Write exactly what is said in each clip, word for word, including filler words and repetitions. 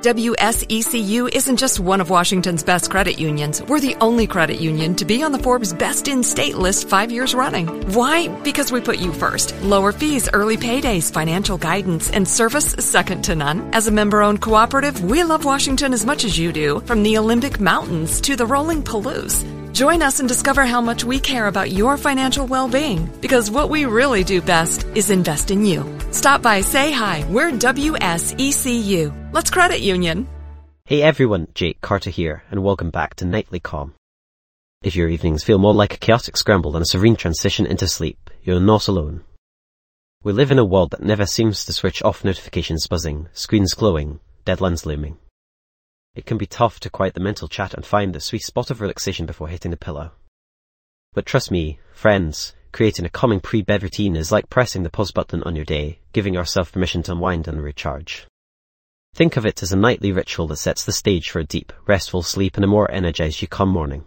W S E C U isn't just one of Washington's best credit unions. We're the only credit union to be on the Forbes Best in State list five years running. Why? Because we put you first. Lower fees, early paydays, financial guidance, and service second to none. As a member-owned cooperative, we love Washington as much as you do, from the Olympic Mountains to the rolling Palouse. Join us and discover how much we care about your financial well-being, because what we really do best is invest in you. Stop by, say hi. We're W S E C U. Let's credit union. Hey everyone, Jake Carter here, and welcome back to Nightly Calm. If your evenings feel more like a chaotic scramble than a serene transition into sleep, you're not alone. We live in a world that never seems to switch off, notifications buzzing, screens glowing, deadlines looming. It can be tough to quiet the mental chat and find the sweet spot of relaxation before hitting the pillow. But trust me, friends, creating a calming pre-bed routine is like pressing the pause button on your day, giving yourself permission to unwind and recharge. Think of it as a nightly ritual that sets the stage for a deep, restful sleep and a more energized you come morning.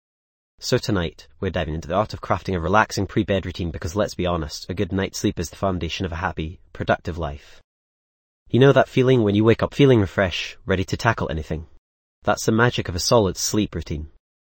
So tonight, we're diving into the art of crafting a relaxing pre-bed routine because let's be honest, a good night's sleep is the foundation of a happy, productive life. You know that feeling when you wake up feeling refreshed, ready to tackle anything? That's the magic of a solid sleep routine.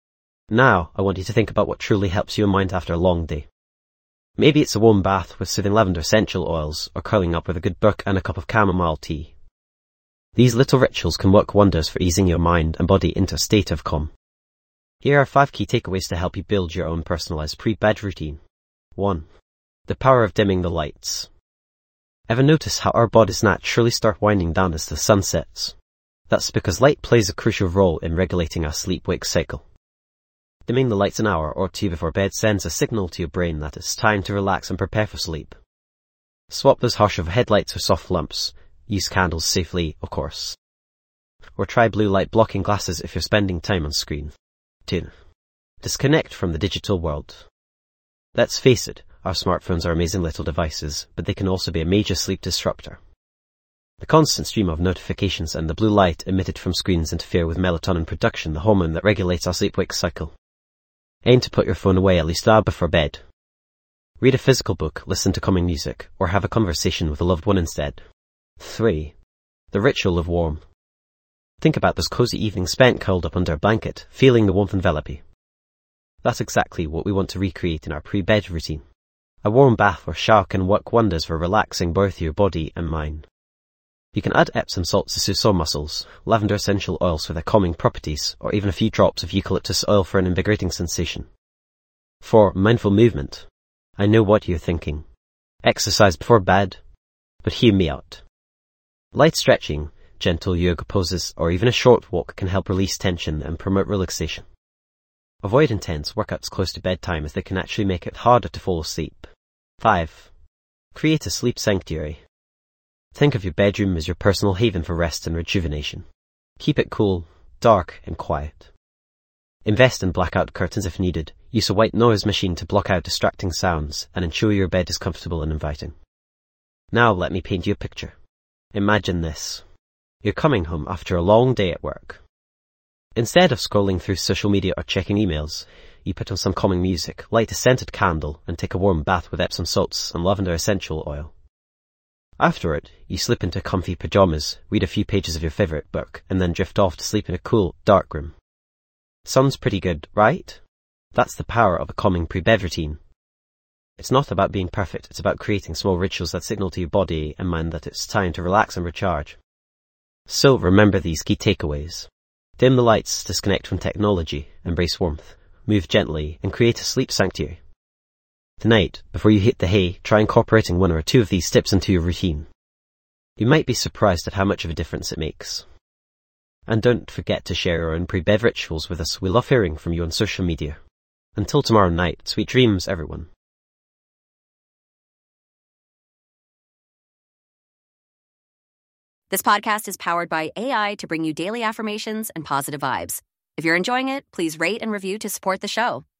Now, I want you to think about what truly helps you unwind after a long day. Maybe it's a warm bath with soothing lavender essential oils, or curling up with a good book and a cup of chamomile tea. These little rituals can work wonders for easing your mind and body into a state of calm. Here are five key takeaways to help you build your own personalized pre-bed routine. one. The power of dimming the lights. Ever notice how our bodies naturally start winding down as the sun sets? That's because light plays a crucial role in regulating our sleep-wake cycle. Dimming the lights an hour or two before bed sends a signal to your brain that it's time to relax and prepare for sleep. Swap those harsh overhead lights for soft lamps. Use candles safely, of course. Or try blue light blocking glasses if you're spending time on screen. two. Disconnect from the digital world. Let's face it, our smartphones are amazing little devices, but they can also be a major sleep disruptor. The constant stream of notifications and the blue light emitted from screens interfere with melatonin production, the hormone that regulates our sleep-wake cycle. Aim to put your phone away at least an hour before bed. Read a physical book, listen to calming music, or have a conversation with a loved one instead. three. The ritual of warmth. Think about those cozy evenings spent curled up under a blanket, feeling the warmth envelop you. That's exactly what we want to recreate in our pre-bed routine. A warm bath or shower can work wonders for relaxing both your body and mind. You can add Epsom salts to soothe sore muscles, lavender essential oils for their calming properties, or even a few drops of eucalyptus oil for an invigorating sensation. four. Mindful movement. I know what you're thinking. Exercise before bed? But hear me out. Light stretching, gentle yoga poses, or even a short walk can help release tension and promote relaxation. Avoid intense workouts close to bedtime as they can actually make it harder to fall asleep. five. Create a sleep sanctuary. Think of your bedroom as your personal haven for rest and rejuvenation. Keep it cool, dark, and quiet. Invest in blackout curtains if needed. Use a white noise machine to block out distracting sounds and ensure your bed is comfortable and inviting. Now let me paint you a picture. Imagine this. You're coming home after a long day at work. Instead of scrolling through social media or checking emails, you put on some calming music, light a scented candle, and take a warm bath with Epsom salts and lavender essential oil. Afterward, you slip into comfy pajamas, read a few pages of your favorite book, and then drift off to sleep in a cool, dark room. Sounds pretty good, right? That's the power of a calming pre-bed routine. It's not about being perfect, it's about creating small rituals that signal to your body and mind that it's time to relax and recharge. So remember these key takeaways. Dim the lights, disconnect from technology, embrace warmth, move gently, and create a sleep sanctuary. Tonight, before you hit the hay, try incorporating one or two of these tips into your routine. You might be surprised at how much of a difference it makes. And don't forget to share your own pre-bed rituals with us. We love hearing from you on social media. Until tomorrow night, sweet dreams, everyone. This podcast is powered by A I to bring you daily affirmations and positive vibes. If you're enjoying it, please rate and review to support the show.